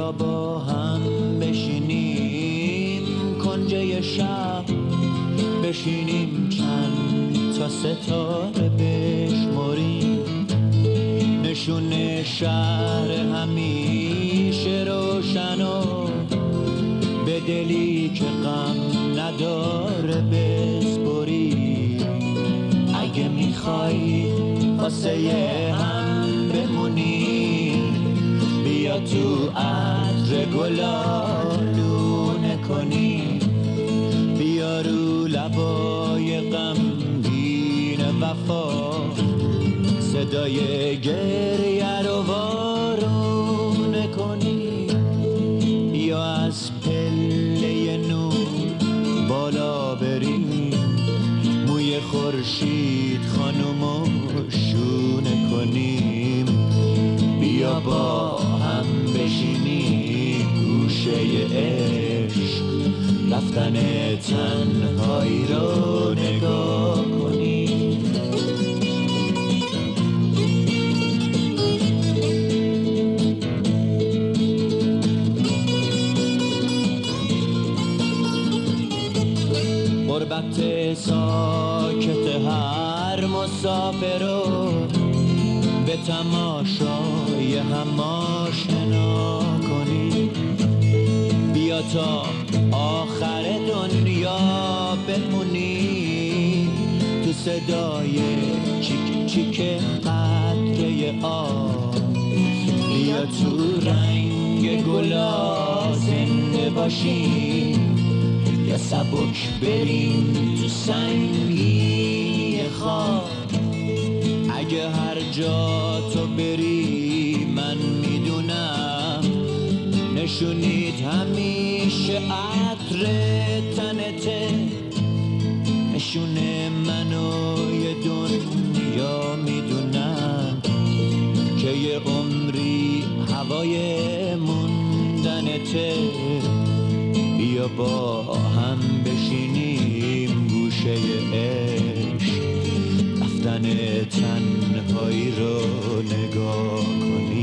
بیا با هم بشینیم کنجه شب، بشینیم چند تا ستاره بشمریم، نشون شهر همیشه روشن و به دلی که غم نداره بسپریم. اگه میخوای واسه هم بمونی بیا تو عطر گلالونه کنی، بیا رو لبای غمگین وفا صدای گریه رو وارونه کنی، بیا از پله نور بالا بریم، موی خورشید خانومو شونه کنیم، بیا با هم بشینیم گوشه عشق رفتن تنهایی رو نگاه کنیم. غربت ساکت هر مسافر رو به تماشای هم آشنا کنی، بیا تا آخر دنیا بمونی تو صدای چیک چیک قطره آب، بیا تو رنگ گلا زنده باشیم یا سبک بریم تو سنگی خواب. اگه هر جا تو بری من میدونم نشونید همیشه عطر تنته، نشون منو یه دنیا میدونم که یه عمری هوای موندنته، بیا با هم بشینیم گوشه عشق رفتن تنهایی رو نگاه کنیم.